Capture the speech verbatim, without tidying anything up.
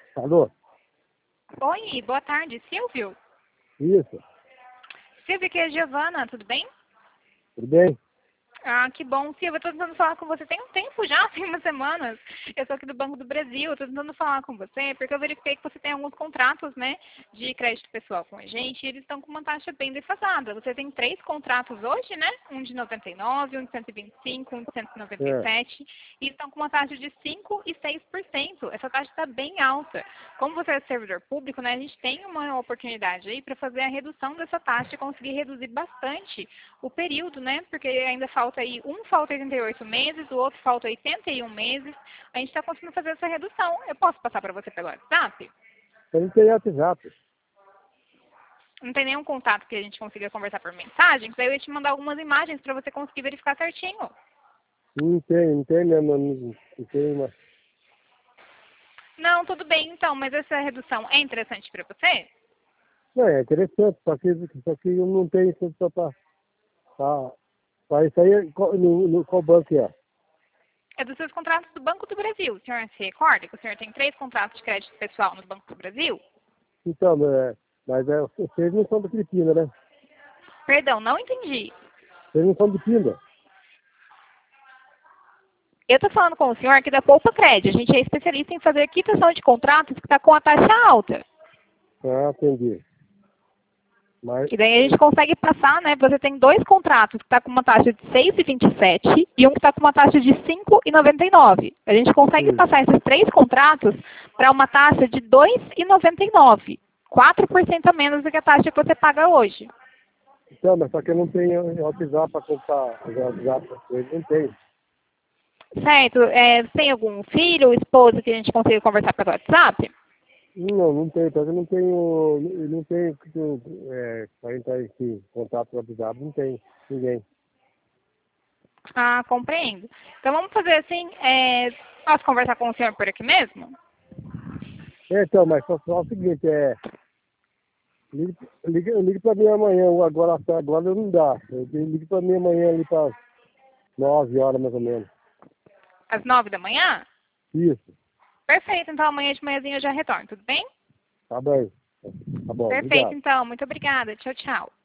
Alô? Oi, boa tarde, Silvio? Isso, Silvio, aqui é a Giovana, tudo bem? tudo bem? Ah, que bom, Silvio, eu estou tentando falar com você tem um tempo já, tem umas semanas. Eu sou aqui do Banco do Brasil, eu estou tentando falar com você, porque eu verifiquei que você tem alguns contratos, né, de crédito pessoal com a gente, e eles estão com uma taxa bem defasada. Você tem três contratos hoje, né? Um de noventa e nove, um de cento e vinte e cinco, um de cento e noventa e É, sete, e estão com uma taxa de cinco e seis por cento. Essa taxa está bem alta. Como você é servidor público, né, a gente tem uma oportunidade aí para fazer a redução dessa taxa e conseguir reduzir bastante o período, né? Porque ainda falta aí, um falta oitenta e oito meses, o outro falta oitenta e um meses. A gente está conseguindo fazer essa redução. Eu posso passar para você pelo WhatsApp? eu não tenho WhatsApp. Não tem nenhum contato que a gente consiga conversar por mensagem? Daí eu ia te mandar algumas imagens para você conseguir verificar certinho. Não tem, não tem mesmo, não, não tem uma... Não, tudo bem então, mas essa redução é interessante para você? Não, é interessante, só que, só que eu não tenho isso para... Para para- para isso aí, qual- no, no, qual banco é? É dos seus contratos do Banco do Brasil. O senhor se recorda que o senhor tem três contratos de crédito pessoal no Banco do Brasil? Então, é, mas é, vocês não são da Filipina, né? Perdão, não entendi. Vocês não são de Pinda. Eu estou falando com o senhor que da Poupa Crédito. A gente é especialista em fazer quitação de contratos que está com a taxa alta. Ah, entendi. Mas, E daí a gente consegue passar, né? Você tem dois contratos que está com uma taxa de seis e vinte e sete e um que está com uma taxa de cinco e noventa e nove. A gente consegue sim. passar esses três contratos para uma taxa de dois e noventa e nove. quatro por cento a menos do que a taxa que você paga hoje. Então, mas só que eu não tenho WhatsApp para comprar o WhatsApp para vocês, não tenho. Certo? É, você tem algum filho ou esposa que a gente consiga conversar pelo WhatsApp? Não, não tenho, porque eu não tenho, eu não tenho, é, para entrar em contato com o WhatsApp, não tem ninguém. Ah, compreendo. Então vamos fazer assim, é, posso conversar com o senhor por aqui mesmo? É, então, mas só, só o seguinte, é, ligue, ligue, ligue para mim amanhã, agora, até agora não dá. Ligue para mim amanhã ali para nove horas mais ou menos. Às nove da manhã? Isso, Perfeito, então amanhã de manhãzinha eu já retorno, tudo bem? tá bem. Tá bom, Perfeito, obrigado. então. Muito obrigada. Tchau, tchau.